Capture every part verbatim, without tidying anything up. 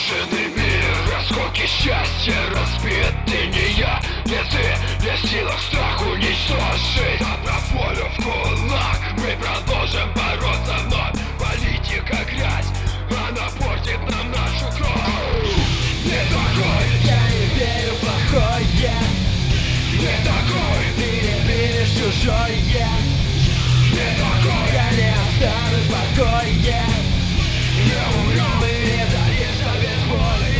разрушенный мир, осколки счастья, разбитый не я, не ты, не сила, страх уничтожить. Доброволю в кулак, мы продолжим бороться вновь. Политика грязь, она портит нам нашу кровь. Не такой, я не верю в плохое, не такой, ты не веришь в чужое, не такой, я не останусь в покое, не умрем. мы не сдадимся без боли.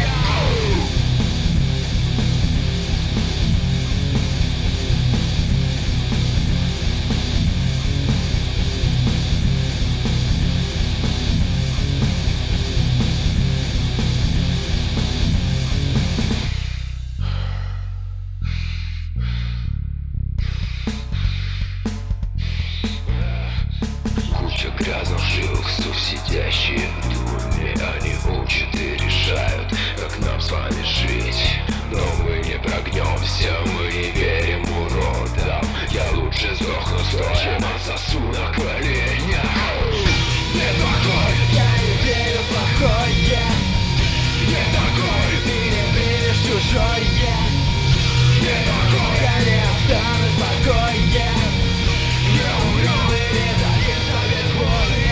Куча грязных жилых сов, сидящие в думе. Они учат и решают, как нам с вами жить. Но мы не прогнемся, мы не верим уродам. Я лучше сдохну стоя, чем отсосу на коленях. Не такой, Я не верю в плохое, не такой, ты не веришь в чужое, не такой, я не останусь в покое, не умрем. мы не сдадимся без боли.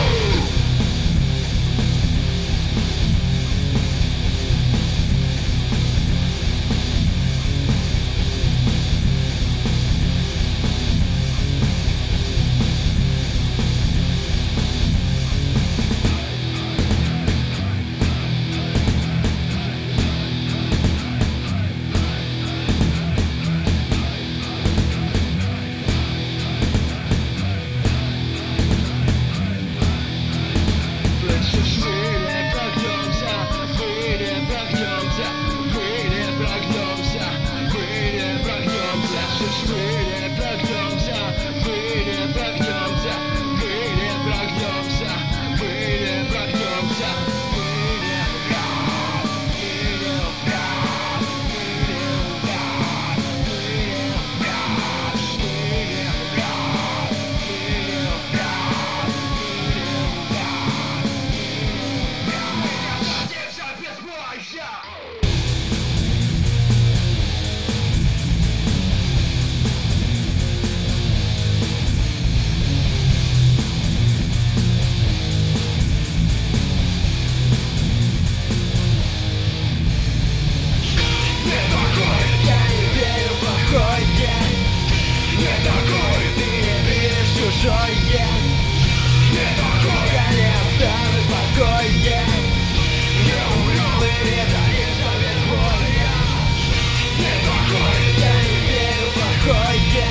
Чужое, Не такой, я не останусь в покое, не умрем. мы не сдадимся без боли. Не такой, Я не верю в плохое,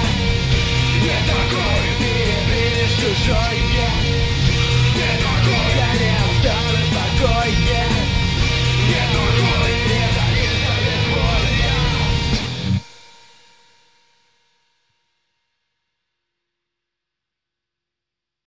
не такой, ты не веришь в чужое, не такой, я не